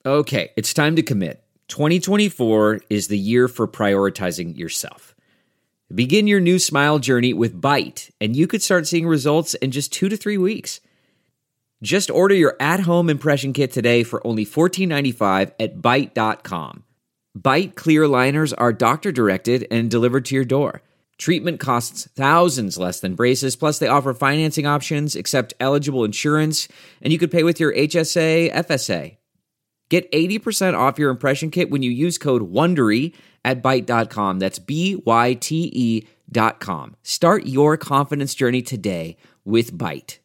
Okay, it's time to commit. 2024 is the year for prioritizing yourself. Begin your new smile journey with Byte, and you could start seeing results in just 2 to 3 weeks. Just order your at-home impression kit today for only $14.95 at Byte.com. Byte clear aligners are doctor-directed and delivered to your door. Treatment costs thousands less than braces, plus they offer financing options, accept eligible insurance, and you could pay with your HSA, FSA. Get 80% off your impression kit when you use code WONDERY at Byte.com. That's BYTE.com. Start your confidence journey today with Byte.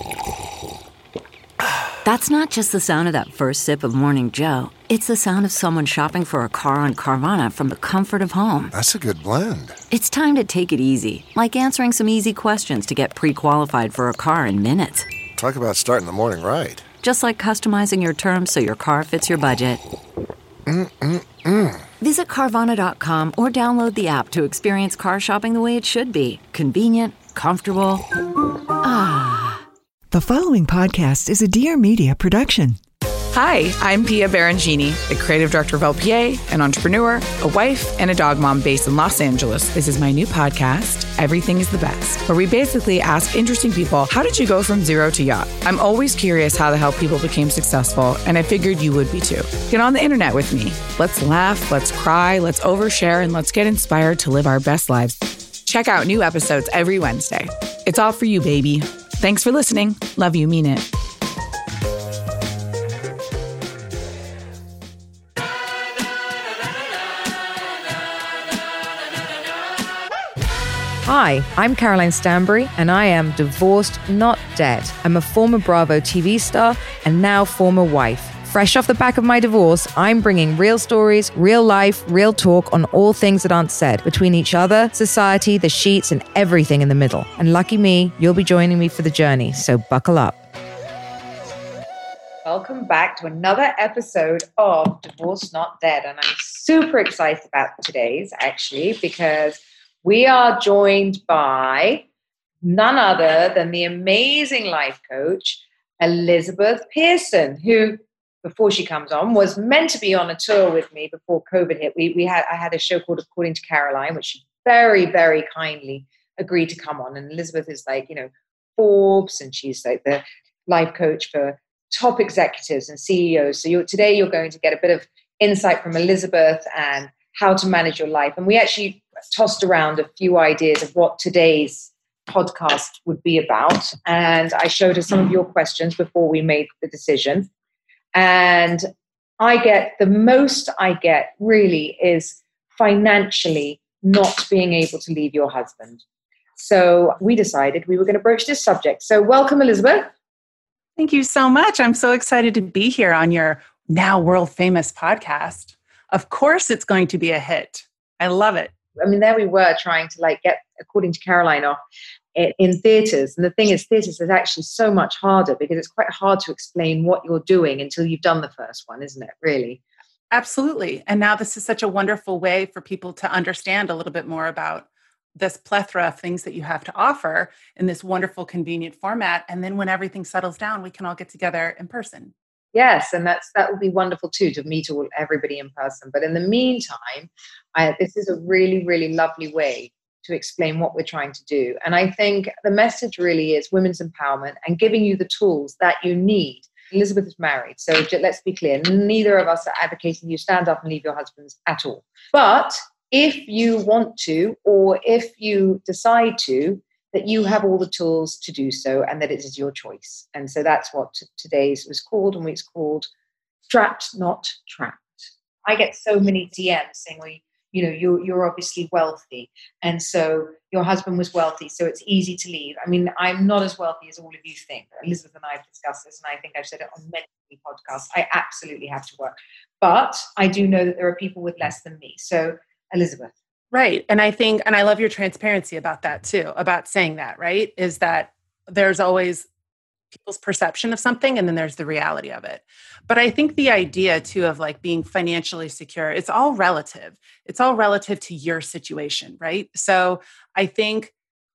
That's not just the sound of that first sip of Morning Joe. It's the sound of someone shopping for a car on Carvana from the comfort of home. That's a good blend. It's time to take it easy, like answering some easy questions to get pre-qualified for a car in minutes. Talk about starting the morning right. Just like customizing your terms so your car fits your budget. Visit Carvana.com or download the app to experience car shopping the way it should be. Convenient, comfortable. The following podcast is a Dear Media production. Hi, I'm Pia Barangini, the creative director of LPA, an entrepreneur, a wife, and a dog mom based in Los Angeles. This is my new podcast, Everything is the Best, where we basically ask interesting people, how did you go from zero to yacht? I'm always curious how the hell people became successful, and I figured you would be too. Get on the internet with me. Let's laugh, let's cry, let's overshare, and let's get inspired to live our best lives. Check out new episodes every Wednesday. It's all for you, baby. Thanks for listening. Love you, mean it. Hi, I'm Caroline Stanbury, and I am divorced, not dead. I'm a former Bravo TV star and now former wife. Fresh off the back of my divorce, I'm bringing real stories, real life, real talk on all things that aren't said between each other, society, the sheets, and everything in the middle. And lucky me, you'll be joining me for the journey, so buckle up. Welcome back to another episode of Divorced Not Dead. And I'm super excited about today's, actually, because we are joined by none other than the amazing life coach, Elizabeth Pearson, who, before she comes on, was meant to be on a tour with me before COVID hit. I had a show called According to Caroline, which she very, very kindly agreed to come on. And Elizabeth is like, Forbes, and she's like the life coach for top executives and CEOs. So today you're going to get a bit of insight from Elizabeth and how to manage your life. And we actually tossed around a few ideas of what today's podcast would be about. And I showed her some of your questions before we made the decision. And the most I get really is financially not being able to leave your husband. So we decided we were going to broach this subject. So welcome, Elizabeth. Thank you so much. I'm so excited to be here on your now world famous podcast. Of course, it's going to be a hit. I love it. I mean, there we were trying to get According to Caroline off in theatres. And the thing is, theatres is actually so much harder because it's quite hard to explain what you're doing until you've done the first one, isn't it, really? Absolutely. And now this is such a wonderful way for people to understand a little bit more about this plethora of things that you have to offer in this wonderful, convenient format. And then when everything settles down, we can all get together in person. Yes, and that would be wonderful too, to meet everybody in person. But in the meantime, this is a really, really lovely way to explain what we're trying to do. And I think the message really is women's empowerment and giving you the tools that you need. Elizabeth is married, so let's be clear. Neither of us are advocating you stand up and leave your husbands at all. But if you want to, or if you decide to, that you have all the tools to do so and that it is your choice. And so that's what today's was called, and it's called Strapped, Not Trapped. I get so many DMs saying, well, you're obviously wealthy, and so your husband was wealthy, so it's easy to leave. I mean, I'm not as wealthy as all of you think. Elizabeth and I have discussed this, and I think I've said it on many podcasts. I absolutely have to work. But I do know that there are people with less than me. So, Elizabeth. Right. And I think, and I love your transparency about that too, about saying that, right? Is that there's always people's perception of something and then there's the reality of it. But I think the idea too of being financially secure, it's all relative. It's all relative to your situation, right? So I think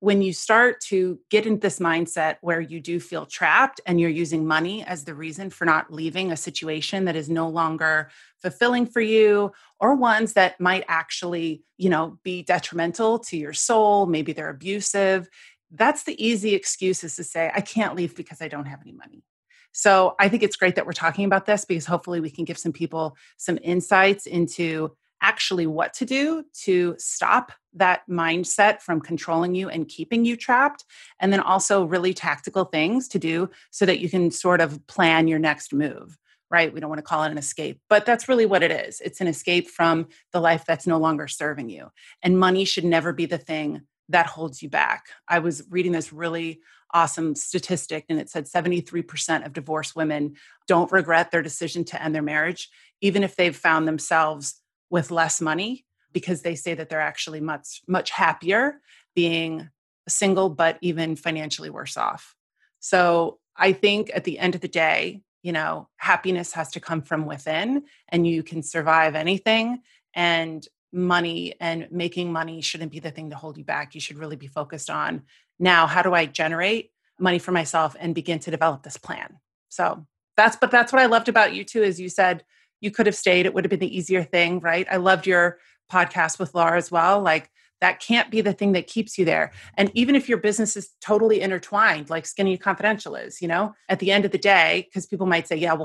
when you start to get into this mindset where you do feel trapped and you're using money as the reason for not leaving a situation that is no longer fulfilling for you, or ones that might actually, be detrimental to your soul, maybe they're abusive, that's the easy excuse, is to say, I can't leave because I don't have any money. So I think it's great that we're talking about this, because hopefully we can give some people some insights into actually what to do to stop that mindset from controlling you and keeping you trapped. And then also really tactical things to do so that you can sort of plan your next move, right? We don't want to call it an escape, but that's really what it is. It's an escape from the life that's no longer serving you. And money should never be the thing that holds you back. I was reading this really awesome statistic, and it said 73% of divorced women don't regret their decision to end their marriage, even if they've found themselves with less money, because they say that they're actually much, much happier being single, but even financially worse off. So I think at the end of the day, happiness has to come from within, and you can survive anything. And money and making money shouldn't be the thing to hold you back. You should really be focused on, now, how do I generate money for myself and begin to develop this plan? So that's what I loved about you too, is you said you could have stayed. It would have been the easier thing, right? I loved your podcast with Laura as well. Like, that can't be the thing that keeps you there. And even if your business is totally intertwined, like Skinny Confidential is, at the end of the day, because people might say, yeah, well,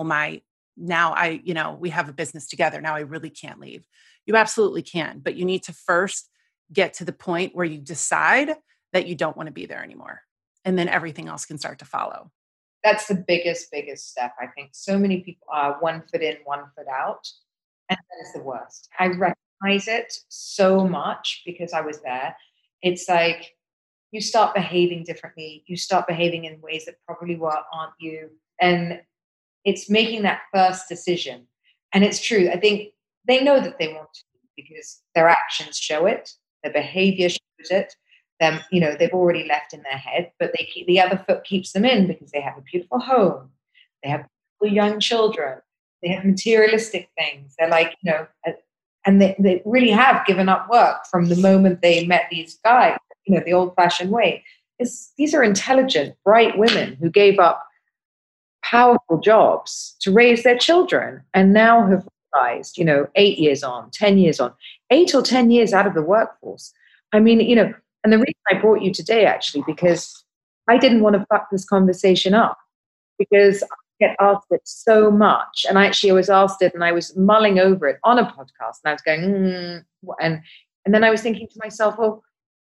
we have a business together. Now I really can't leave. You absolutely can, but you need to first get to the point where you decide that you don't want to be there anymore. And then everything else can start to follow. That's the biggest step. I think so many people are 1 foot in, 1 foot out. And that is the worst. I recognize it so much because I was there. It's like you start behaving differently. You start behaving in ways that probably aren't you. And it's making that first decision. And it's true. I think they know that they want to, because their actions show it. Their behavior shows it. They've already left in their head, but the other foot keeps them in because they have a beautiful home. They have beautiful young children. They have materialistic things. They're like, and they really have given up work from the moment they met these guys, the old fashioned way. These are intelligent, bright women who gave up powerful jobs to raise their children and now have realized, 8 years on, 10 years on, 8 or 10 years out of the workforce. I mean, and the reason I brought you today, actually, because I didn't want to fuck this conversation up, because I get asked it so much. And I was asked it and I was mulling over it on a podcast, and I was going, and then I was thinking to myself, well,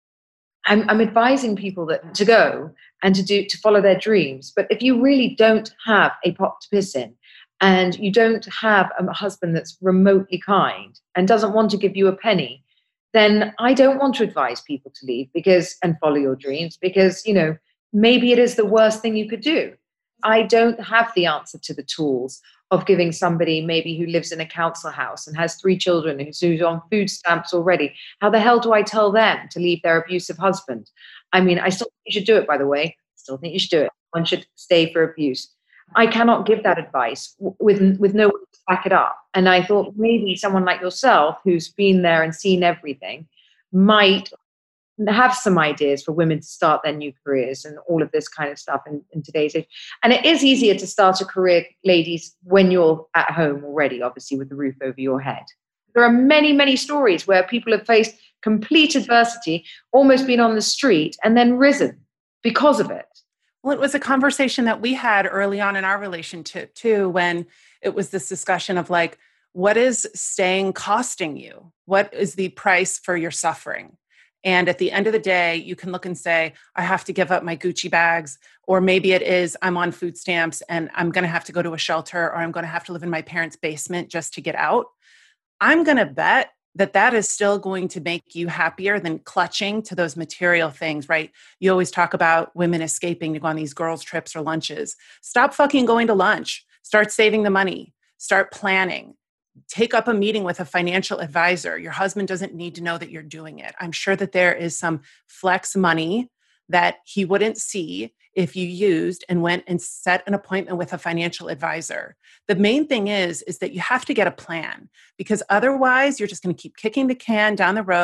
I'm advising people that to go and to follow their dreams. But if you really don't have a pot to piss in, and you don't have a husband that's remotely kind and doesn't want to give you a penny, then I don't want to advise people to leave and follow your dreams, because, maybe it is the worst thing you could do. I don't have the answer to the tools of giving somebody maybe who lives in a council house and has 3 children who's on food stamps already. How the hell do I tell them to leave their abusive husband? I mean, I still think you should do it, by the way. Still think you should do it. One should stay for abuse. I cannot give that advice with no one to back it up. And I thought maybe someone like yourself, who's been there and seen everything, might have some ideas for women to start their new careers and all of this kind of stuff in today's age. And it is easier to start a career, ladies, when you're at home already, obviously, with the roof over your head. There are many, many stories where people have faced complete adversity, almost been on the street, and then risen because of it. Well, it was a conversation that we had early on in our relationship too, when it was this discussion of like, what is staying costing you? What is the price for your suffering? And at the end of the day, you can look and say, I have to give up my Gucci bags, or maybe it is I'm on food stamps and I'm going to have to go to a shelter, or I'm going to have to live in my parents' basement just to get out. I'm going to bet that is still going to make you happier than clutching to those material things, right? You always talk about women escaping to go on these girls' trips or lunches. Stop fucking going to lunch. Start saving the money. Start planning. Take up a meeting with a financial advisor. Your husband doesn't need to know that you're doing it. I'm sure that there is some flex money that he wouldn't see if you used and went and set an appointment with a financial advisor. The main thing is that you have to get a plan, because otherwise you're just going to keep kicking the can down the road,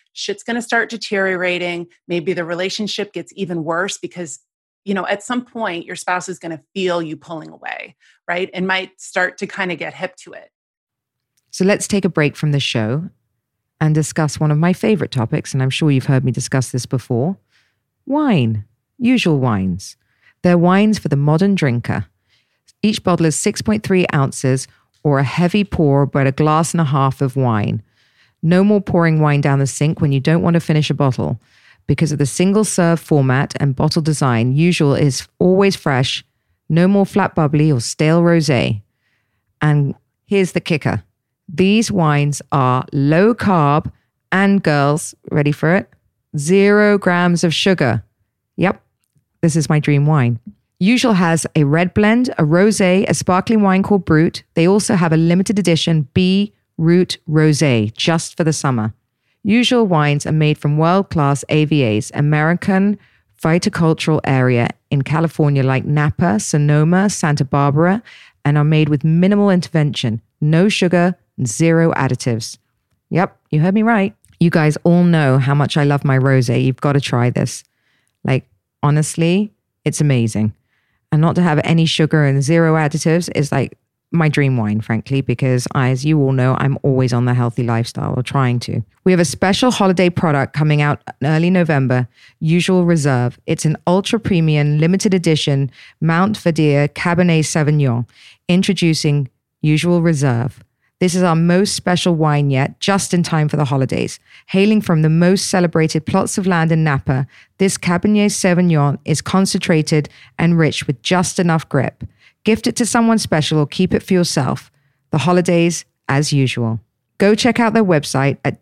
shit's going to start deteriorating. Maybe the relationship gets even worse because, at some point your spouse is going to feel you pulling away, right? And might start to kind of get hip to it. So let's take a break from the show and discuss one of my favorite topics. And I'm sure you've heard me discuss this before. Wine, usual wines. They're wines for the modern drinker. Each bottle is 6.3 ounces or a heavy pour, but a glass and a half of wine. No more pouring wine down the sink when you don't want to finish a bottle. Because of the single serve format and bottle design, usual is always fresh. No more flat bubbly or stale rosé. And here's the kicker. These wines are low carb and, girls, ready for it? 0 grams of sugar. Yep, this is my dream wine. Usual has a red blend, a rosé, a sparkling wine called Brut. They also have a limited edition B Root Rosé just for the summer. Usual wines are made from world-class AVAs, American Viticultural Area in California like Napa, Sonoma, Santa Barbara, and are made with minimal intervention, no sugar, 0 additives. Yep, you heard me right. You guys all know how much I love my rosé. You've got to try this. Honestly, it's amazing. And not to have any sugar and 0 additives is my dream wine, frankly, because as you all know, I'm always on the healthy lifestyle or trying to. We have a special holiday product coming out in early November, Usual Reserve. It's an ultra premium limited edition Mount Verdier Cabernet Sauvignon, introducing Usual Reserve. This is our most special wine yet, just in time for the holidays. Hailing from the most celebrated plots of land in Napa, this Cabernet Sauvignon is concentrated and rich with just enough grip. Gift it to someone special or keep it for yourself. The holidays, as usual. Go check out their website at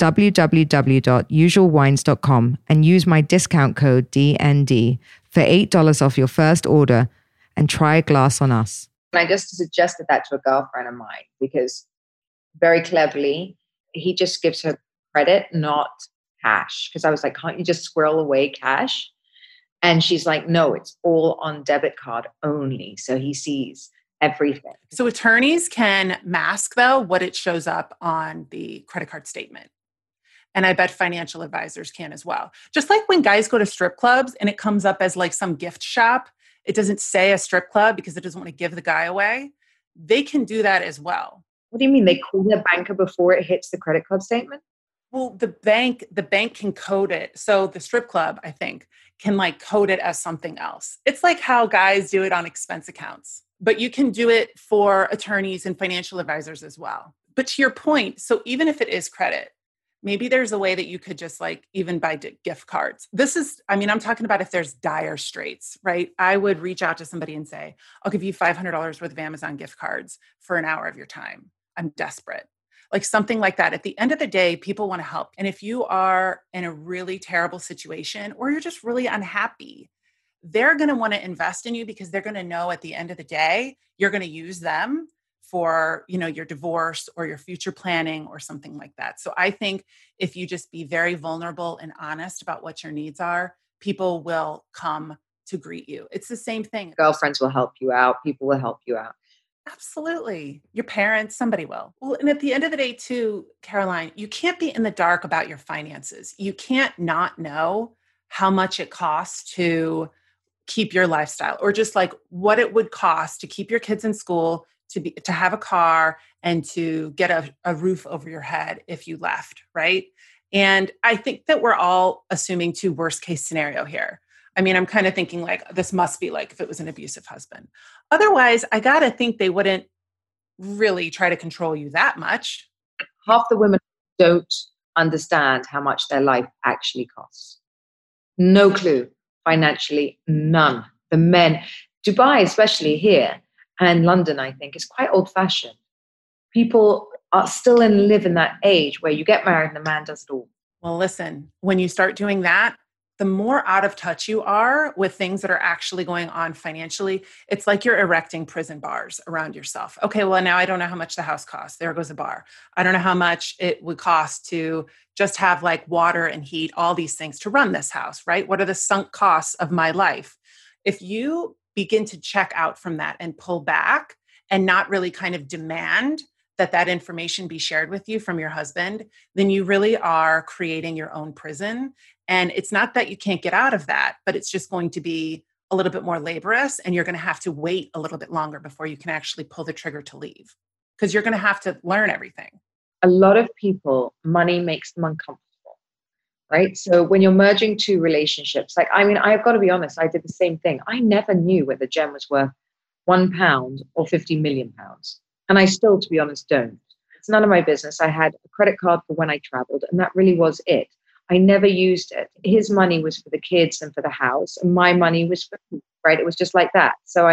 www.usualwines.com and use my discount code DND for $8 off your first order and try a glass on us. And I just suggested that to a girlfriend of mine because very cleverly, he just gives her credit, not cash. Because I was like, can't you just squirrel away cash? And she's like, no, it's all on debit card only. So he sees everything. So attorneys can mask, though, what it shows up on the credit card statement. And I bet financial advisors can as well. Just like when guys go to strip clubs and it comes up as some gift shop, it doesn't say a strip club because it doesn't want to give the guy away. They can do that as well. What do you mean? They call their banker before it hits the credit card statement? Well, the bank can code it. So the strip club, I think, can code it as something else. It's like how guys do it on expense accounts, but you can do it for attorneys and financial advisors as well. But to your point, so even if it is credit, maybe there's a way that you could just even buy gift cards. I'm talking about if there's dire straits, right? I would reach out to somebody and say, I'll give you $500 worth of Amazon gift cards for an hour of your time. I'm desperate. Something like that. At the end of the day, people want to help. And if you are in a really terrible situation or you're just really unhappy, they're going to want to invest in you because they're going to know at the end of the day, you're going to use them for, your divorce or your future planning or something like that. So I think if you just be very vulnerable and honest about what your needs are, people will come to greet you. It's the same thing. Girlfriends will help you out. People will help you out. Absolutely. Your parents, somebody will. Well, and at the end of the day too, Caroline, you can't be in the dark about your finances. You can't not know how much it costs to keep your lifestyle or just what it would cost to keep your kids in school, to have a car and to get a roof over your head if you left, right? And I think that we're all assuming two worst case scenario here. I'm kind of thinking this must be if it was an abusive husband. Otherwise, I got to think they wouldn't really try to control you that much. Half the women don't understand how much their life actually costs. No clue. Financially, none. The men, Dubai, especially here and London, I think, is quite old-fashioned. People are still live in that age where you get married and the man does it all. Well, listen, when you start doing that, the more out of touch you are with things that are actually going on financially, it's like you're erecting prison bars around yourself. Okay, well, now I don't know how much the house costs. There goes a bar. I don't know how much it would cost to just have water and heat, all these things to run this house, right? What are the sunk costs of my life? If you begin to check out from that and pull back and not really kind of demand that information be shared with you from your husband, then you really are creating your own prison. And it's not that you can't get out of that, but it's just going to be a little bit more laborious, and you're going to have to wait a little bit longer before you can actually pull the trigger to leave, because you're going to have to learn everything. A lot of people, money makes them uncomfortable, right? So when you're merging two relationships, like, I mean, I've got to be honest, I did the same thing. I never knew whether Jen was worth £1 or 50 million pounds. And I still, to be honest, don't. It's none of my business. I had a credit card for when I traveled, and that really was it. I never used it. His money was for the kids and for the house, and my money was for me, right? It was just like that. So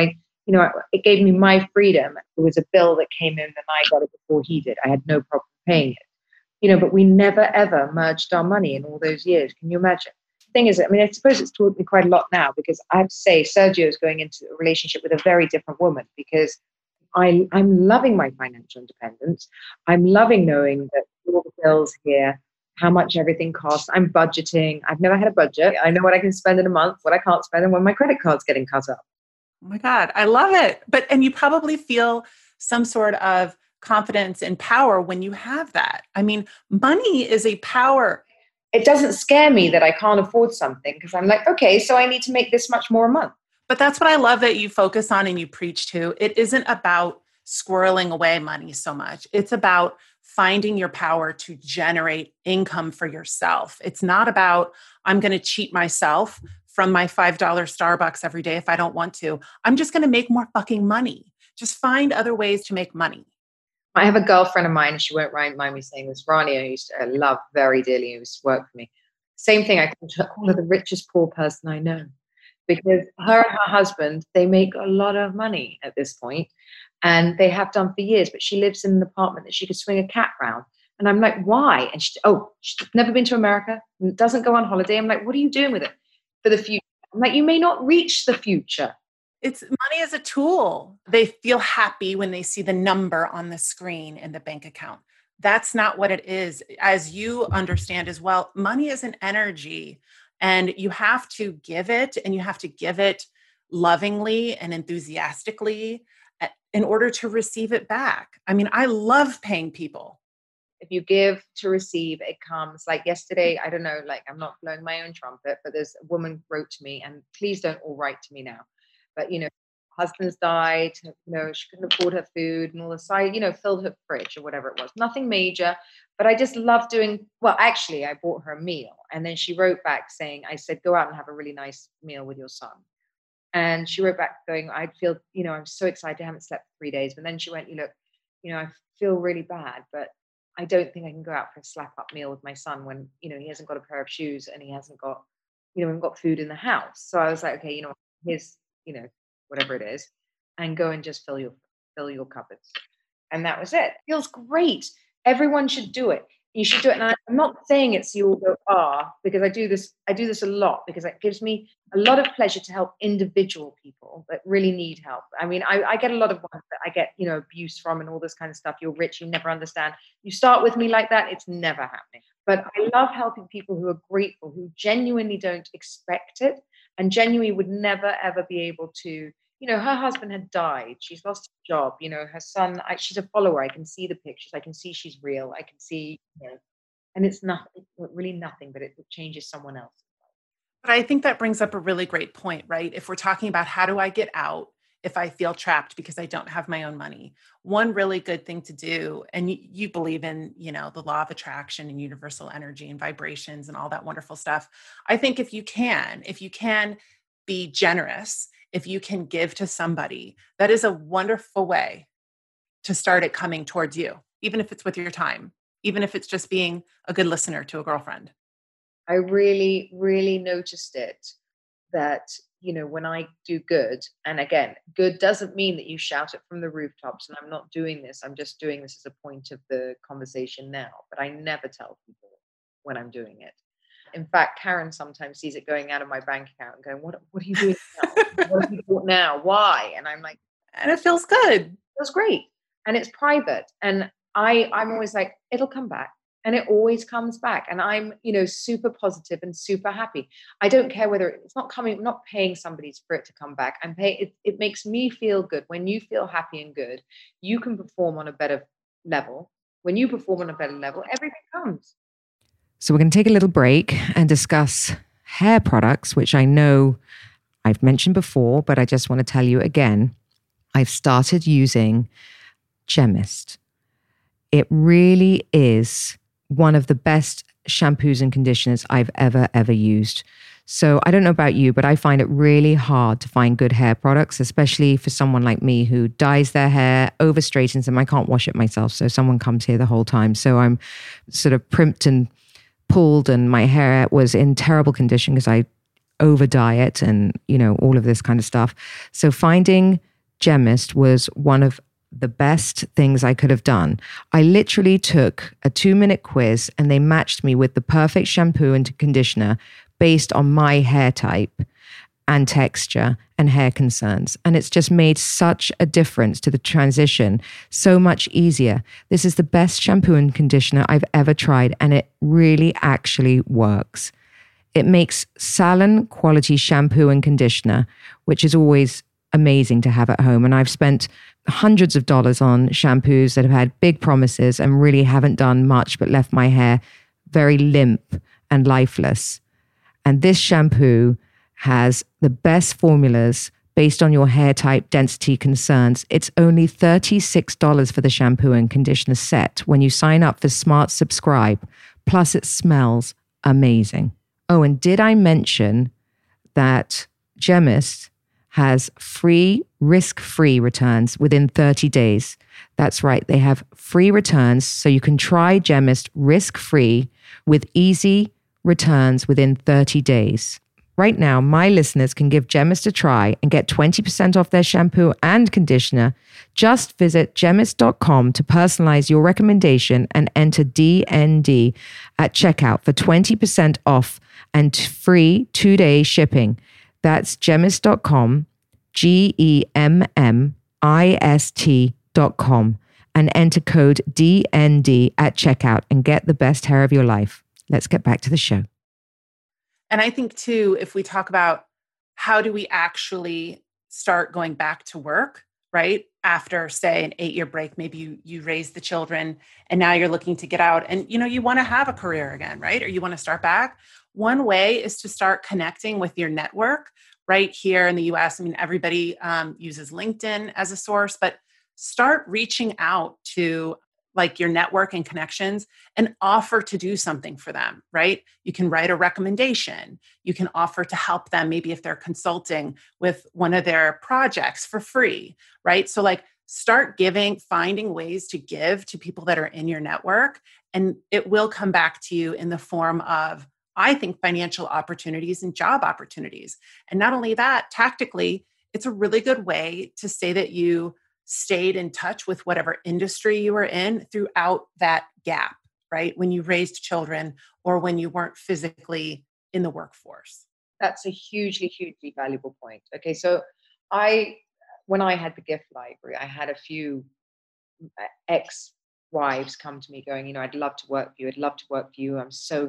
it gave me my freedom. There was a bill that came in and I got it before he did. I had no problem paying it, but we never, ever merged our money in all those years. Can you imagine? The thing is, I mean, I suppose it's taught me quite a lot now, because I have to say Sergio is going into a relationship with a very different woman, because I'm loving my financial independence. I'm loving knowing that all the bills here, how much everything costs. I'm budgeting. I've never had a budget. I know what I can spend in a month, what I can't spend, and when my credit card's getting cut up. Oh my God, I love it. And you probably feel some sort of confidence and power when you have that. I mean, money is a power. It doesn't scare me that I can't afford something, because I'm like, okay, so I need to make this much more a month. But that's what I love that you focus on and you preach to. It isn't about squirreling away money so much. It's about finding your power to generate income for yourself. It's not about, I'm going to cheat myself from my $5 Starbucks every day if I don't want to. I'm just going to make more fucking money. Just find other ways to make money. I have a girlfriend of mine, she won't mind me saying this, Rani, I used to love very dearly, who used to work for me. Same thing, I call her the richest poor person I know. Because her and her husband, they make a lot of money at this point, and they have done for years, but she lives in an apartment that she could swing a cat round. And I'm like, why? And she's never been to America, doesn't go on holiday. I'm like, what are you doing with it for the future? I'm like, you may not reach the future. It's money as a tool. They feel happy when they see the number on the screen in the bank account. That's not what it is. As you understand as well, money is an energy. And you have to give it, and you have to give it lovingly and enthusiastically in order to receive it back. I mean, I love paying people. If you give to receive, it comes. Like yesterday, I don't know, like, I'm not blowing my own trumpet, but there's a woman wrote to me, and please don't all write to me now. But, husband's died, she couldn't afford her food and all this. I, filled her fridge or whatever it was. Nothing major, but I just love doing, well, actually, I bought her a meal. And then she wrote back saying, I said, go out and have a really nice meal with your son. And she wrote back going, I feel, I'm so excited. I haven't slept for 3 days. But then she went, I feel really bad, but I don't think I can go out for a slap up meal with my son when, he hasn't got a pair of shoes and he hasn't got, we haven't got food in the house. So I was like, okay, here's, whatever it is, and go and just fill your cupboards. And that was it. Feels great. Everyone should do it. You should do it. And I'm not saying it's you all go, because I do this a lot, because it gives me a lot of pleasure to help individual people that really need help. I mean, I get a lot of ones that I get, abuse from and all this kind of stuff. You're rich, you never understand. You start with me like that, it's never happening. But I love helping people who are grateful, who genuinely don't expect it, and genuinely would never, ever be able to, her husband had died. She's lost her job. Her son, she's a follower. I can see the pictures. I can see she's real. I can see, and it's nothing, really nothing, but it changes someone else. But I think that brings up a really great point, right? If we're talking about how do I get out if I feel trapped because I don't have my own money, one really good thing to do, and you believe in, the law of attraction and universal energy and vibrations and all that wonderful stuff. I think if you can be generous, if you can give to somebody, that is a wonderful way to start it coming towards you, even if it's with your time, even if it's just being a good listener to a girlfriend. I really, really noticed it that, when I do good, and again, good doesn't mean that you shout it from the rooftops, and I'm not doing this. I'm just doing this as a point of the conversation now, but I never tell people when I'm doing it. In fact, Karen sometimes sees it going out of my bank account and going, what are you doing now? What have you bought now? Why? And I'm like, and it feels good. It feels great. And it's private. And I'm always like, it'll come back. And it always comes back. And I'm, super positive and super happy. I don't care whether it's not paying somebody for it to come back. It makes me feel good. When you feel happy and good, you can perform on a better level, when you perform on a better level, everything comes. So we're going to take a little break and discuss hair products, which I know I've mentioned before, but I just want to tell you again, I've started using Gemist. It really is one of the best shampoos and conditioners I've ever used. So I don't know about you, but I find it really hard to find good hair products, especially for someone like me who dyes their hair, over straightens them. I can't wash it myself, so someone comes here the whole time. So I'm sort of primped and pulled, and my hair was in terrible condition because I over dye it and, all of this kind of stuff. So finding Gemist was one of the best things I could have done. I literally took a 2-minute quiz and they matched me with the perfect shampoo and conditioner based on my hair type and texture and hair concerns. And it's just made such a difference to the transition, so much easier. This is the best shampoo and conditioner I've ever tried, and it really actually works. It makes salon quality shampoo and conditioner, which is always amazing to have at home. And I've spent hundreds of dollars on shampoos that have had big promises and really haven't done much but left my hair very limp and lifeless. And this shampoo has the best formulas based on your hair type, density concerns. It's only $36 for the shampoo and conditioner set when you sign up for Smart Subscribe. Plus it smells amazing. Oh, and did I mention that Gemist has free, risk-free returns within 30 days? That's right. They have free returns, so you can try Gemist risk-free with easy returns within 30 days. Right now, my listeners can give Gemist a try and get 20% off their shampoo and conditioner. Just visit gemist.com to personalize your recommendation and enter DND at checkout for 20% off and free 2-day shipping. That's gemist.com, GEMMIST.com, and enter code DND at checkout and get the best hair of your life. Let's get back to the show. And I think too, if we talk about how do we actually start going back to work, right? After, say, an 8-year break, maybe you raise the children and now you're looking to get out and, you want to have a career again, right? Or you want to start back. One way is to start connecting with your network right here in the US. I mean, everybody uses LinkedIn as a source, but start reaching out to like your network and connections and offer to do something for them, right? You can write a recommendation. You can offer to help them, maybe if they're consulting with one of their projects for free, right? So like start giving, finding ways to give to people that are in your network, and it will come back to you in the form of, I think, financial opportunities and job opportunities. And not only that, tactically, it's a really good way to say that you stayed in touch with whatever industry you were in throughout that gap, right? When you raised children or when you weren't physically in the workforce. That's a hugely valuable point. Okay, so when I had the gift library, I had a few ex-wives come to me going, I'd love to work for you. I'd love to work for you. I'm so,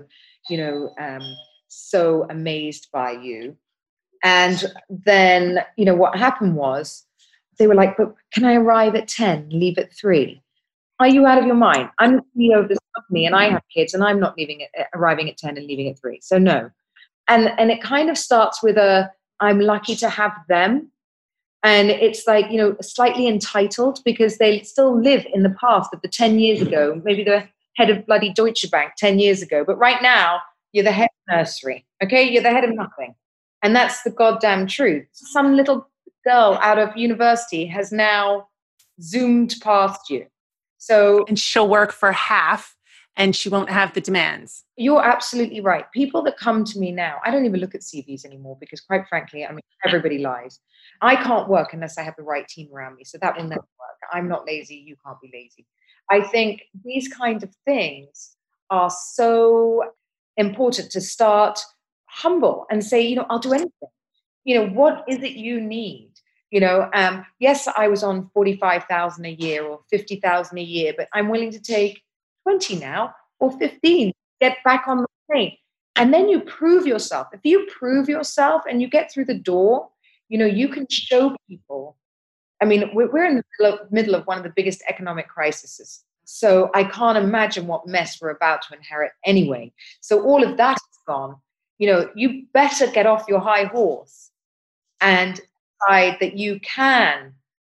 so amazed by you. And then, what happened was, they were like, but can I arrive at 10, leave at 3? Are you out of your mind? I'm the CEO of this company and I have kids and I'm not arriving at 10 and leaving at 3. So no. And it kind of starts with I'm lucky to have them. And it's like, slightly entitled because they still live in the past of the 10 years ago, maybe the head of bloody Deutsche Bank 10 years ago. But right now you're the head of nursery. Okay. You're the head of nothing. And that's the goddamn truth. Some little girl out of university has now zoomed past you. And she'll work for half and she won't have the demands. You're absolutely right. People that come to me now, I don't even look at CVs anymore because quite frankly, everybody lies. I can't work unless I have the right team around me. So that will never work. I'm not lazy. You can't be lazy. I think these kind of things are so important to start humble and say, I'll do anything. What is it you need? Yes, I was on 45,000 a year or 50,000 a year, but I'm willing to take 20 now or 15, get back on the plane. And then you prove yourself. If you prove yourself and you get through the door, you can show people. I mean, we're in the middle of one of the biggest economic crises So I can't imagine what mess we're about to inherit anyway. So all of that is gone. You know, you better get off your high horse and decide that you can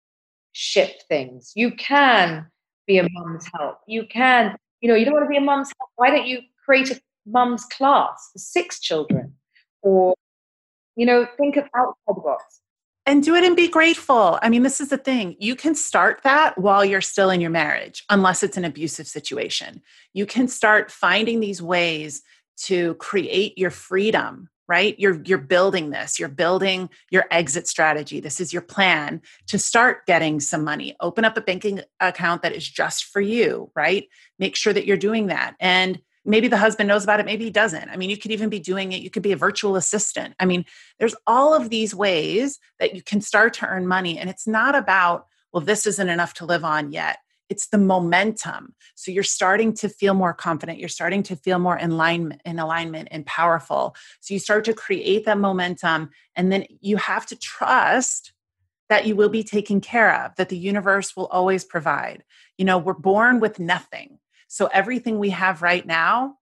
ship things. You can be a mum's help. You can, you know, you don't want to be a mum's help. Why don't you create a mum's class for 6 children? Or, you know, think of outside the box. And do it and be grateful. I mean, this is the thing. You can start that while you're still in your marriage, unless it's an abusive situation. You can start finding these ways to create your freedom, right? You're building this. You're building your exit strategy. This is your plan to start getting some money. Open up a banking account that is just for you, right? Make sure that you're doing that. And maybe the husband knows about it. Maybe he doesn't. I mean, you could even be doing it. You could be a virtual assistant. I mean, there's all of these ways that you can start to earn money. And it's not about, well, this isn't enough to live on yet. It's the momentum. So you're starting to feel more confident. You're starting to feel more in alignment and powerful. So you start to create that momentum. And then you have to trust that you will be taken care of, that the universe will always provide. You know, we're born with nothing. So everything we have right now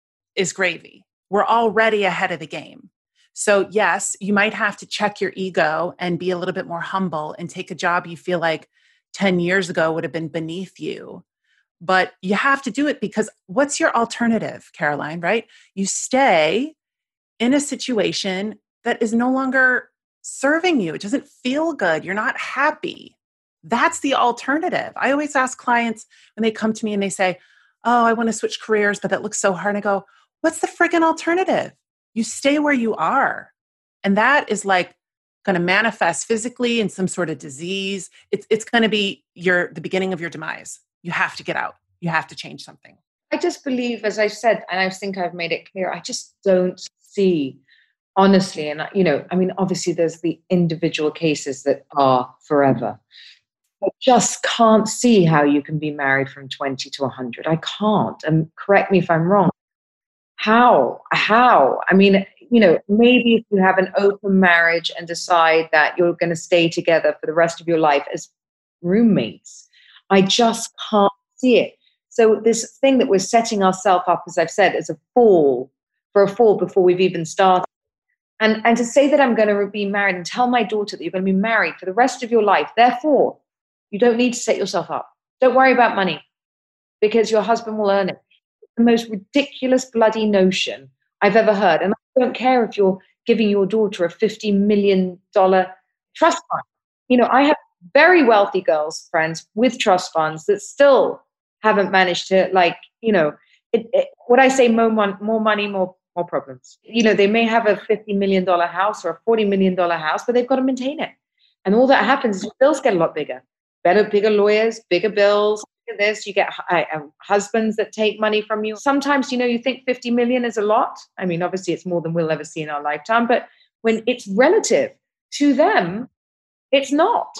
is gravy. We're already ahead of the game. So yes, you might have to check your ego and be a little bit more humble and take a job you feel like 10 years ago would have been beneath you. But you have to do it because what's your alternative, Caroline, right? You stay in a situation that is no longer serving you. It doesn't feel good. You're not happy. That's the alternative. I always ask clients when they come to me and they say, oh, I want to switch careers, but that looks so hard. And I go, what's the friggin' alternative? You stay where you are. And that is like going to manifest physically in some sort of disease. It's going to be the beginning of your demise. You have to get out. You have to change something. I just believe, as I've said, and I think I've made it clear, I just don't see, honestly, and, you know, I mean, obviously there's the individual cases that are forever. I just can't see how you can be married from 20 to 100. I can't. And correct me if I'm wrong. How? I mean, you know, maybe if you have an open marriage and decide that you're going to stay together for the rest of your life as roommates, I just can't see it. So this thing that we're setting ourselves up, as I've said, as a fall before we've even started. And to say that I'm going to be married and tell my daughter that you're going to be married for the rest of your life, therefore, you don't need to set yourself up. Don't worry about money because your husband will earn it. It's the most ridiculous bloody notion I've ever heard. And I don't care if you're giving your daughter a $50 million trust fund. You know, I have very wealthy girls, friends with trust funds that still haven't managed to, like, you know, what I say, more money, more problems. You know, they may have a $50 million house or a $40 million house, but they've got to maintain it. And all that happens is your bills get a lot bigger. Bigger lawyers, bigger bills, bigger this. You get husbands that take money from you. Sometimes, you know, you think 50 million is a lot. I mean, obviously it's more than we'll ever see in our lifetime, but when it's relative to them, it's not.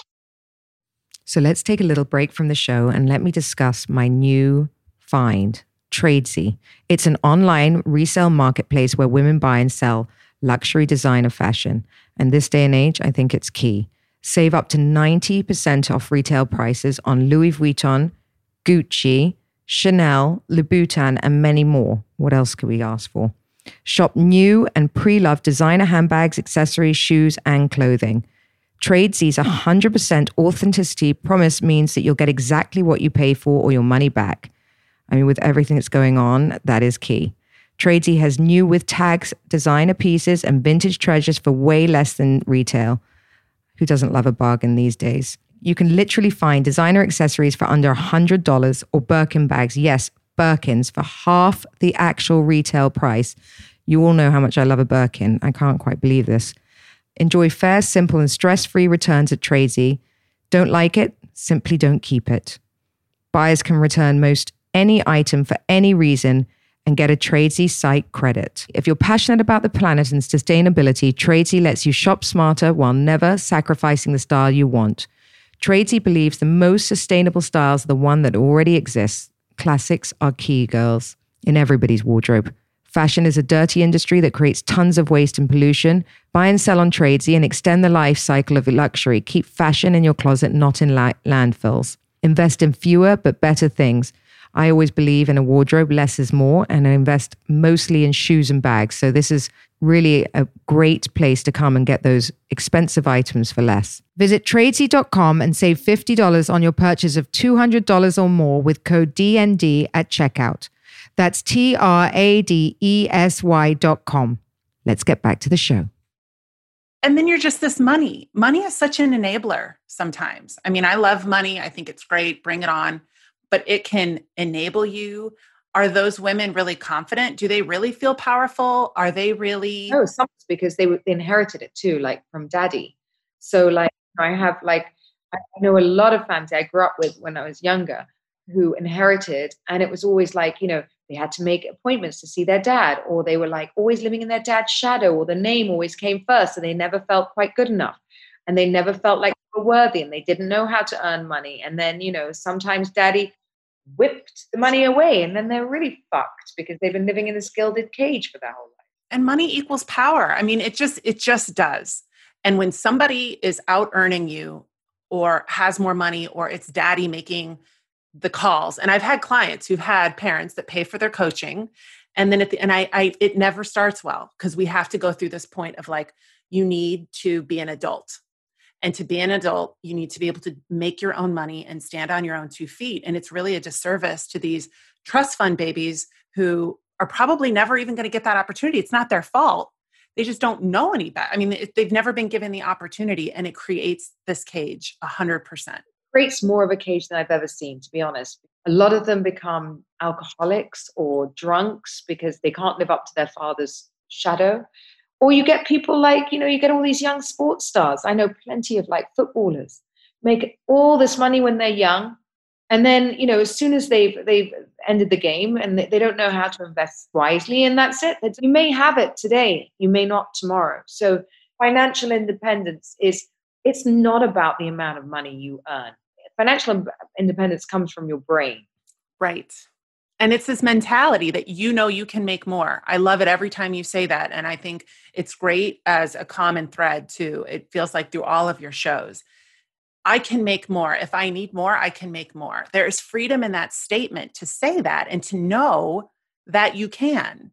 So let's take a little break from the show and let me discuss my new find, Tradesy. It's an online resale marketplace where women buy and sell luxury designer fashion. And this day and age, I think it's key. Save up to 90% off retail prices on Louis Vuitton, Gucci, Chanel, Louboutin, and many more. What else could we ask for? Shop new and pre-loved designer handbags, accessories, shoes, and clothing. Tradesy's 100% authenticity promise means that you'll get exactly what you pay for or your money back. I mean, with everything that's going on, that is key. Tradesy has new with tags, designer pieces, and vintage treasures for way less than retail. Who doesn't love a bargain these days? You can literally find designer accessories for under $100 or Birkin bags. Yes, Birkins for half the actual retail price. You all know how much I love a Birkin. I can't quite believe this. Enjoy fair, simple, and stress-free returns at Tradesy. Don't like it? Simply don't keep it. Buyers can return most any item for any reason and get a Tradesy site credit. If you're passionate about the planet and sustainability, Tradesy lets you shop smarter while never sacrificing the style you want. Tradesy believes the most sustainable styles are the one that already exists. Classics are key, girls, in everybody's wardrobe. Fashion is a dirty industry that creates tons of waste and pollution. Buy and sell on Tradesy and extend the life cycle of luxury. Keep fashion in your closet, not in landfills. Invest in fewer but better things. I always believe in a wardrobe, less is more, and I invest mostly in shoes and bags. So this is really a great place to come and get those expensive items for less. Visit Tradesy.com and save $50 on your purchase of $200 or more with code DND at checkout. That's TRADESY.com. Let's get back to the show. And then you're just this money. Money is such an enabler sometimes. I mean, I love money. I think it's great. Bring it on. But it can enable you. Are those women really confident? Do they really feel powerful? Are they really? No, some because they inherited it too, like from daddy. So like I know a lot of families I grew up with when I was younger who inherited, and it was always like, they had to make appointments to see their dad, or they were like always living in their dad's shadow, or the name always came first, and they never felt quite good enough. And they never felt like they were worthy, and they didn't know how to earn money. And then, sometimes daddy whipped the money away, and then they're really fucked because they've been living in this gilded cage for their whole life. And money equals power. I mean, it just does. And when somebody is out earning you or has more money, or it's daddy making the calls. And I've had clients who've had parents that pay for their coaching. And then it never starts well, because we have to go through this point of like, you need to be an adult. And to be an adult, you need to be able to make your own money and stand on your own 2 feet. And it's really a disservice to these trust fund babies who are probably never even going to get that opportunity. It's not their fault. They just don't know any better. I mean, they've never been given the opportunity, and it creates this cage 100%. Creates more of a cage than I've ever seen, to be honest. A lot of them become alcoholics or drunks because they can't live up to their father's shadow. Or you get people like, you get all these young sports stars. I know plenty of like footballers make all this money when they're young. And then, as soon as they've ended the game and they don't know how to invest wisely, and that's it. You may have it today, you may not tomorrow. So financial independence it's not about the amount of money you earn. Financial independence comes from your brain. Right. And it's this mentality that you can make more. I love it every time you say that. And I think it's great as a common thread too. It feels like through all of your shows. I can make more. If I need more, I can make more. There is freedom in that statement to say that and to know that you can.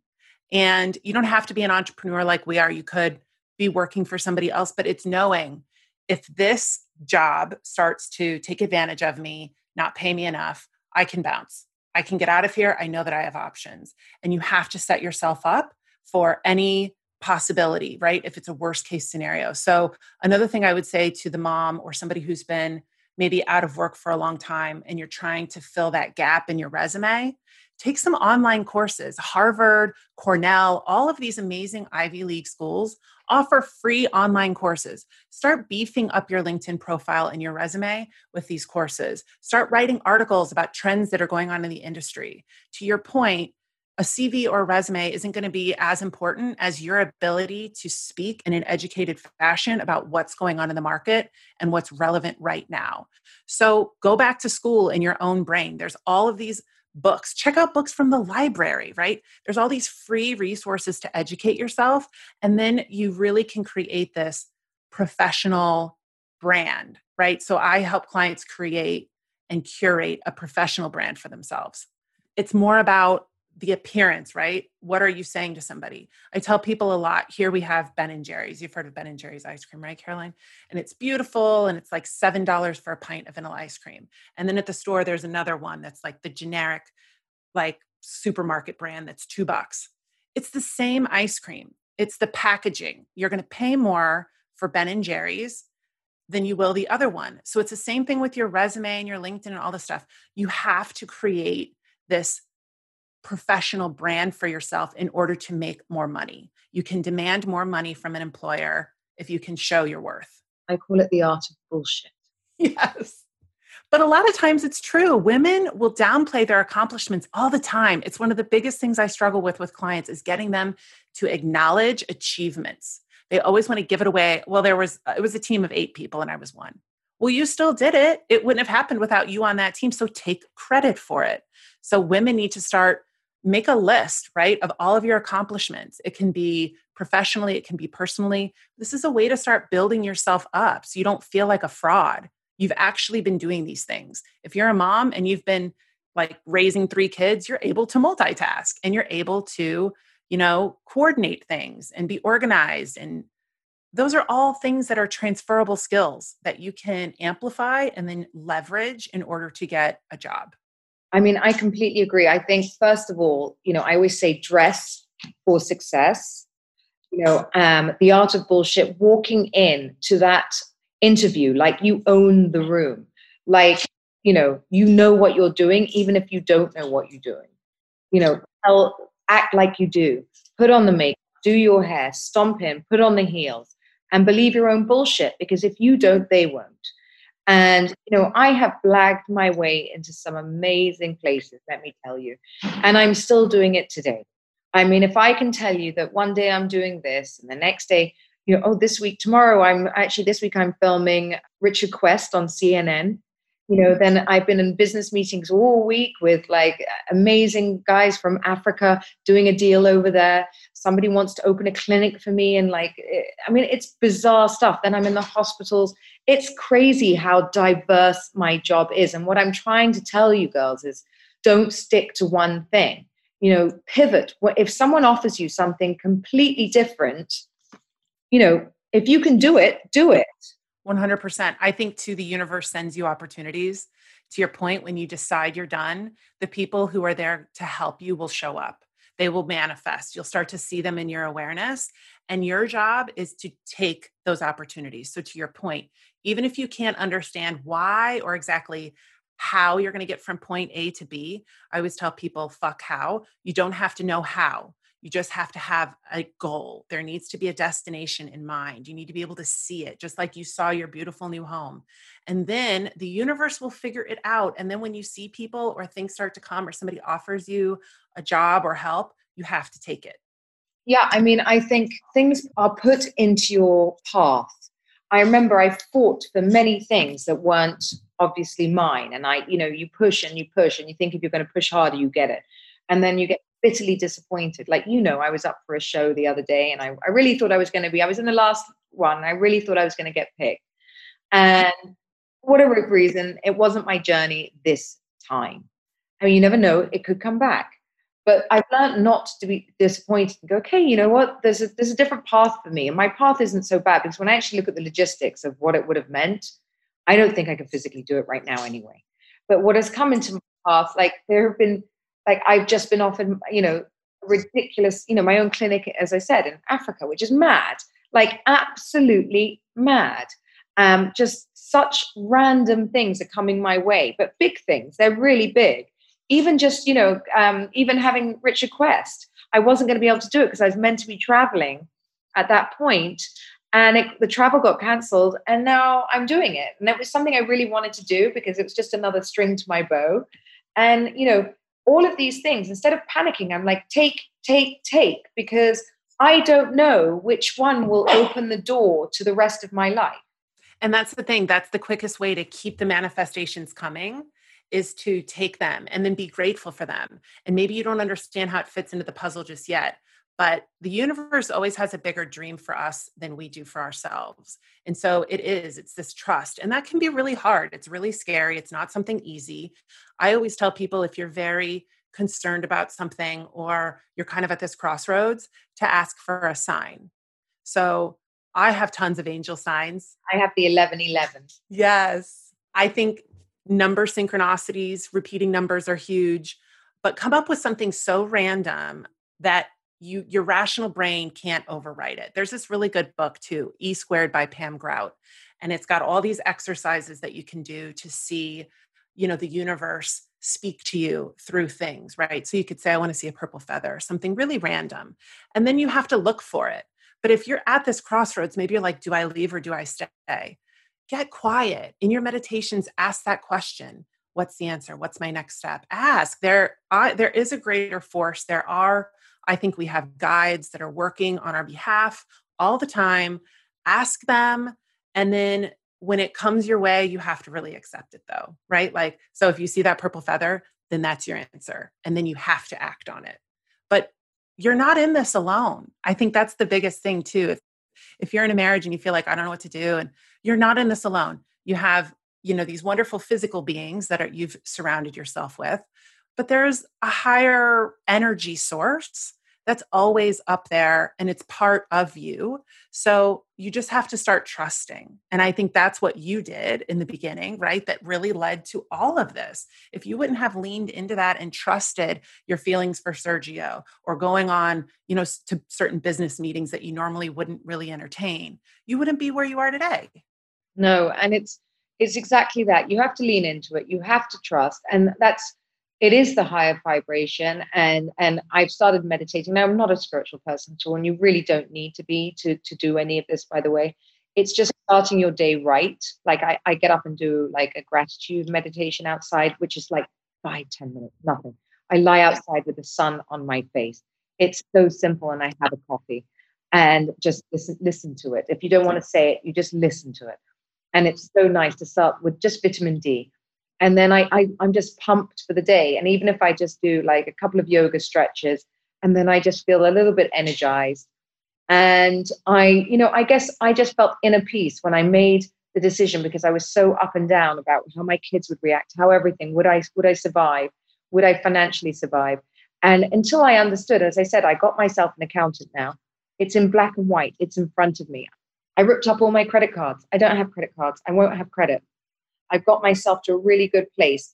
And you don't have to be an entrepreneur like we are. You could be working for somebody else, but it's knowing if this job starts to take advantage of me, not pay me enough, I can bounce. I can get out of here. I know that I have options. And you have to set yourself up for any possibility, right? If it's a worst case scenario. So another thing I would say to the mom or somebody who's been maybe out of work for a long time and you're trying to fill that gap in your resume, take some online courses. Harvard, Cornell, all of these amazing Ivy League schools offer free online courses. Start beefing up your LinkedIn profile and your resume with these courses. Start writing articles about trends that are going on in the industry. To your point, a CV or a resume isn't going to be as important as your ability to speak in an educated fashion about what's going on in the market and what's relevant right now. So go back to school in your own brain. There's all of these books. Check out books from the library, right? There's all these free resources to educate yourself. And then you really can create this professional brand, right? So I help clients create and curate a professional brand for themselves. It's more about the appearance, right? What are you saying to somebody? I tell people a lot, here we have Ben & Jerry's. You've heard of Ben & Jerry's ice cream, right, Caroline? And it's beautiful. And it's like $7 for a pint of vanilla ice cream. And then at the store, there's another one that's like the generic, like supermarket brand that's $2. It's the same ice cream. It's the packaging. You're going to pay more for Ben & Jerry's than you will the other one. So it's the same thing with your resume and your LinkedIn and all this stuff. You have to create this professional brand for yourself in order to make more money. You can demand more money from an employer if you can show your worth. I call it the art of bullshit. Yes. But a lot of times it's true. Women will downplay their accomplishments all the time. It's one of the biggest things I struggle with clients is getting them to acknowledge achievements. They always want to give it away. Well, it was a team of 8 people and I was one. Well, you still did it. It wouldn't have happened without you on that team. So take credit for it. So women need to make a list, right, of all of your accomplishments. It can be professionally, it can be personally. This is a way to start building yourself up so you don't feel like a fraud. You've actually been doing these things. If you're a mom and you've been like raising 3 kids, you're able to multitask and you're able to, coordinate things and be organized. And those are all things that are transferable skills that you can amplify and then leverage in order to get a job. I mean, I completely agree. I think, first of all, I always say dress for success. The art of bullshit, walking in to that interview like you own the room, like, you know what you're doing, even if you don't know what you're doing. Act like you do. Put on the makeup, do your hair, stomp in, put on the heels, and believe your own bullshit, because if you don't, they won't. And, I have blagged my way into some amazing places, let me tell you. And I'm still doing it today. I mean, if I can tell you that one day I'm doing this and the next day, this week I'm filming Richard Quest on CNN. Then I've been in business meetings all week with like amazing guys from Africa doing a deal over there. Somebody wants to open a clinic for me. And it's bizarre stuff. Then I'm in the hospitals. It's crazy how diverse my job is. And what I'm trying to tell you girls is don't stick to one thing, pivot. If someone offers you something completely different, if you can do it, do it. 100%. I think too, the universe sends you opportunities. To your point, when you decide you're done, the people who are there to help you will show up. They will manifest. You'll start to see them in your awareness. And your job is to take those opportunities. So to your point, even if you can't understand why or exactly how you're going to get from point A to B, I always tell people, fuck how. You don't have to know how. You just have to have a goal. There needs to be a destination in mind. You need to be able to see it, just like you saw your beautiful new home. And then the universe will figure it out. And then when you see people or things start to come or somebody offers you a job or help, you have to take it. Yeah, I mean, I think things are put into your path. I remember I fought for many things that weren't obviously mine. And you push and you push and you think if you're going to push harder, you get it. And then you get bitterly disappointed. I was up for a show the other day and I really thought I was in the last one. I really thought I was going to get picked. And for whatever reason, it wasn't my journey this time. I mean, you never know, it could come back. But I've learned not to be disappointed and go, okay, you know what? There's a different path for me. And my path isn't so bad, because when I actually look at the logistics of what it would have meant, I don't think I can physically do it right now anyway. But what has come into my path, there have been, I've just been offered, ridiculous, my own clinic, as I said, in Africa, which is mad, absolutely mad. Just such random things are coming my way, but big things. They're really big. Even just, even having Richard Quest, I wasn't going to be able to do it because I was meant to be traveling at that point, and the travel got cancelled, and now I'm doing it. And it was something I really wanted to do because it was just another string to my bow. And, all of these things, instead of panicking, I'm like, take, because I don't know which one will open the door to the rest of my life. And that's the thing. That's the quickest way to keep the manifestations coming, is to take them and then be grateful for them. And maybe you don't understand how it fits into the puzzle just yet, but the universe always has a bigger dream for us than we do for ourselves. And so it's this trust. And that can be really hard. It's really scary. It's not something easy. I always tell people, if you're very concerned about something or you're kind of at this crossroads, to ask for a sign. So I have tons of angel signs. I have the 1111. Yes. I think number synchronicities, repeating numbers are huge, but come up with something so random that your rational brain can't overwrite it. There's this really good book too, E Squared by Pam Grout. And it's got all these exercises that you can do to see, the universe speak to you through things, right? So you could say, I want to see a purple feather, something really random. And then you have to look for it. But if you're at this crossroads, maybe you're like, do I leave or do I stay? Get quiet. In your meditations, ask that question. What's the answer? What's my next step? Ask. There is a greater force. I think we have guides that are working on our behalf all the time. Ask them. And then when it comes your way, you have to really accept it though, right? So if you see that purple feather, then that's your answer. And then you have to act on it. But you're not in this alone. I think that's the biggest thing too. If you're in a marriage and you feel like, I don't know what to do, and you're not in this alone. You have these wonderful physical beings that you've surrounded yourself with, but there's a higher energy source that's always up there and it's part of you. So you just have to start trusting. And I think that's what you did in the beginning, right? That really led to all of this. If you wouldn't have leaned into that and trusted your feelings for Sergio, or going on, to certain business meetings that you normally wouldn't really entertain, you wouldn't be where you are today. No, and it's exactly that. You have to lean into it. You have to trust. And it is the higher vibration. And I've started meditating. Now, I'm not a spiritual person at all, and you really don't need to be to do any of this, by the way. It's just starting your day right. Like I get up and do like a gratitude meditation outside, which is like 5-10 minutes, nothing. I lie outside with the sun on my face. It's so simple. And I have a coffee and just listen to it. If you don't want to say it, you just listen to it. And it's so nice to start with just vitamin D. And then I'm just pumped for the day. And even if I just do like a couple of yoga stretches, and then I just feel a little bit energized. And I guess I just felt inner peace when I made the decision, because I was so up and down about how my kids would react, how everything, would I survive? Would I financially survive? And until I understood, as I said, I got myself an accountant now. It's in black and white. It's in front of me. I ripped up all my credit cards. I don't have credit cards. I won't have credit. I've got myself to a really good place.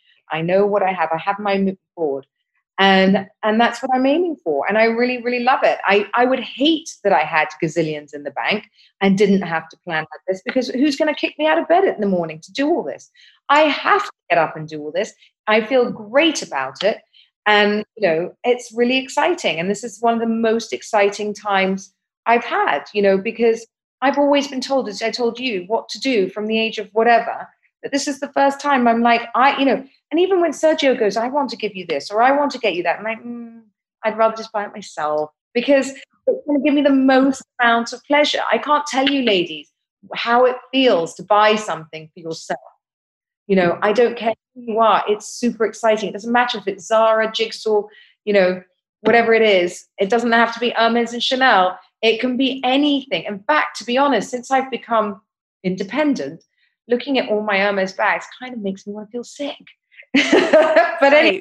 I know what I have. I have my mood board. And that's what I'm aiming for. And I really, really love it. I would hate that I had gazillions in the bank and didn't have to plan like this, because who's going to kick me out of bed in the morning to do all this? I have to get up and do all this. I feel great about it. And, it's really exciting. And this is one of the most exciting times I've had, because I've always been told, as I told you, what to do from the age of whatever. But this is the first time I'm like, and even when Sergio goes, I want to give you this, or I want to get you that, I'm like, I'd rather just buy it myself, because it's going to give me the most amount of pleasure. I can't tell you, ladies, how it feels to buy something for yourself. I don't care who you are. It's super exciting. It doesn't matter if it's Zara, Jigsaw, whatever it is. It doesn't have to be Hermes and Chanel. It can be anything. In fact, to be honest, since I've become independent, looking at all my Hermes bags kind of makes me want to feel sick. But anyway,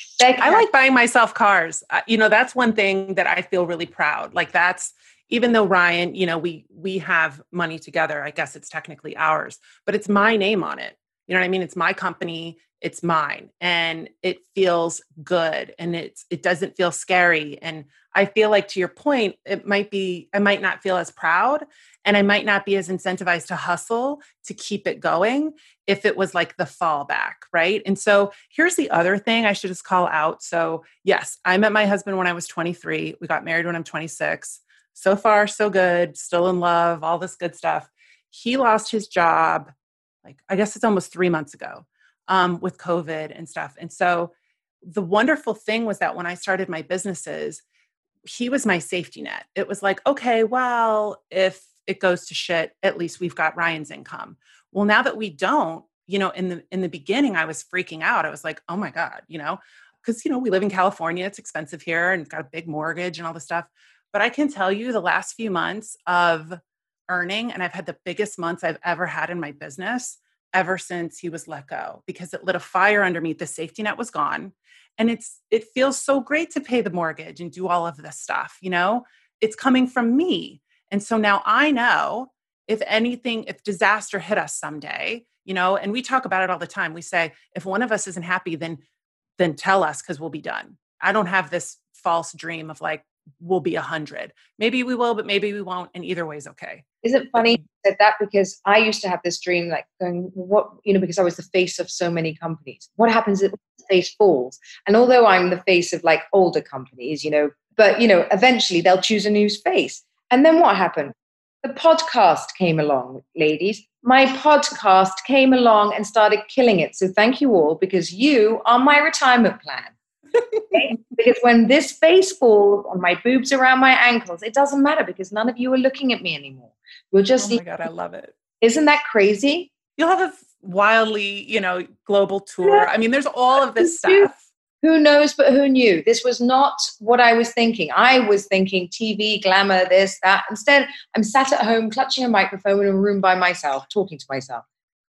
I like buying myself cars. That's one thing that I feel really proud. Like that's, even though Ryan, we have money together, I guess it's technically ours, but it's my name on it. You know what I mean? It's my company, it's mine, and it feels good, and it doesn't feel scary. And I feel like, to your point, I might not feel as proud, and I might not be as incentivized to hustle to keep it going if it was like the fallback, right? And so here's the other thing I should just call out. So yes, I met my husband when I was 23. We got married when I'm 26. So far, so good. Still in love, all this good stuff. He lost his job, I guess it's almost 3 months ago, with COVID and stuff. And so the wonderful thing was that when I started my businesses, he was my safety net. It was like, okay, well, if it goes to shit, at least we've got Ryan's income. Well, now that we don't, in the beginning, I was freaking out. I was like, oh my God, because, we live in California, it's expensive here, and got a big mortgage and all this stuff. But I can tell you the last few months of earning, and I've had the biggest months I've ever had in my business ever since he was let go, because it lit a fire under me. The safety net was gone. And it feels so great to pay the mortgage and do all of this stuff. It's coming from me. And so now I know if disaster hit us someday, and we talk about it all the time. We say, if one of us isn't happy, then tell us, because we'll be done. I don't have this false dream of like, we'll be 100. Maybe we will, but maybe we won't. And either way is okay. Isn't it funny you said that? Because I used to have this dream, like going, because I was the face of so many companies. What happens if the face falls? And although I'm the face of like older companies, but eventually they'll choose a new face. And then what happened? The podcast came along, ladies. My podcast came along and started killing it. So thank you all, because you are my retirement plan. Okay? Because when this face falls on my boobs around my ankles, it doesn't matter, because none of you are looking at me anymore. You're just, oh my God, I love it. Isn't that crazy? You'll have a wildly, global tour. Yeah. I mean, there's all of this stuff. Who knows, but who knew? This was not what I was thinking. I was thinking TV, glamour, this, that. Instead, I'm sat at home clutching a microphone in a room by myself, talking to myself.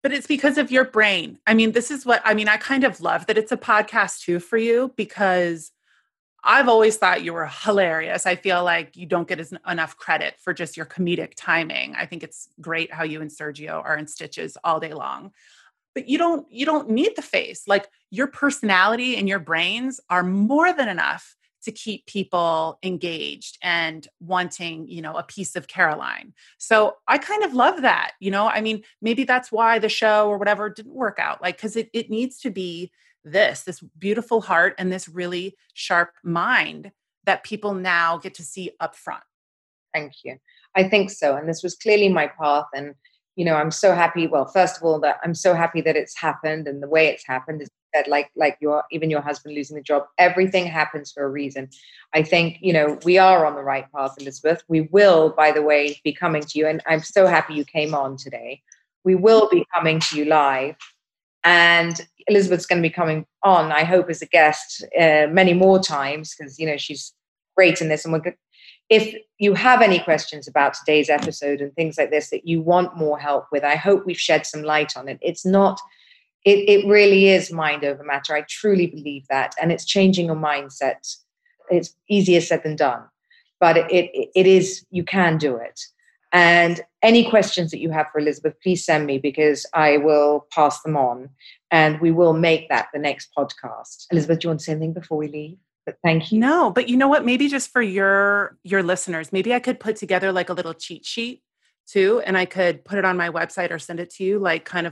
But it's because of your brain. I mean, I kind of love that it's a podcast too for you, because I've always thought you were hilarious. I feel like you don't get enough credit for just your comedic timing. I think it's great how you and Sergio are in stitches all day long. But you don't need the face. Like, your personality and your brains are more than enough to keep people engaged and wanting, a piece of Caroline. So I kind of love that, I mean, maybe that's why the show or whatever didn't work out. Like, because it needs to be this beautiful heart and this really sharp mind that people now get to see up front. Thank you. I think so. And this was clearly my path. And, I'm so happy. Well, first of all, that I'm so happy that it's happened, and the way it's happened is that like even your husband losing the job, everything happens for a reason. I think, we are on the right path, Elizabeth. We will, by the way, be coming to you. And I'm so happy you came on today. We will be coming to you live. And Elizabeth's going to be coming on, I hope, as a guest many more times, because, she's great in this. And we're good. If you have any questions about today's episode and things like this that you want more help with, I hope we've shed some light on it. It's not, it really is mind over matter. I truly believe that. And it's changing your mindset. It's easier said than done, but it is, you can do it. And any questions that you have for Elizabeth, please send me, because I will pass them on, and we will make that the next podcast. Elizabeth, do you want to say anything before we leave? But thank you. No, but you know what? Maybe just for your listeners, maybe I could put together like a little cheat sheet too, and I could put it on my website or send it to you, like kind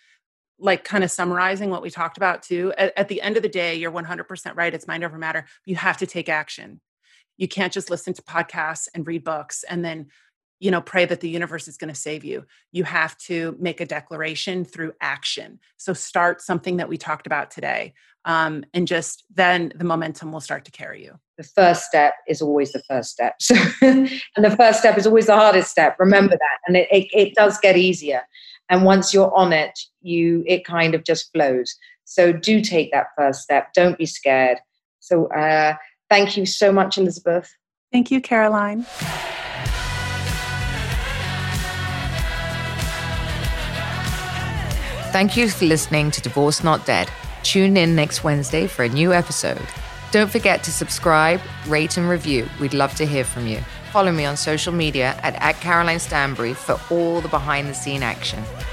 of summarizing what we talked about too. At the end of the day, you're 100% right. It's mind over matter. You have to take action. You can't just listen to podcasts and read books and then, pray that the universe is going to save you. You have to make a declaration through action. So start something that we talked about today. And just then the momentum will start to carry you. The first step is always the first step. So, and the first step is always the hardest step. Remember that. And it does get easier. And once you're on it, it kind of just flows. So do take that first step. Don't be scared. So thank you so much, Elizabeth. Thank you, Caroline. Thank you for listening to Divorce Not Dead. Tune in next Wednesday for a new episode. Don't forget to subscribe, rate, and review. We'd love to hear from you. Follow me on social media at Caroline Stanbury for all the behind-the-scene action.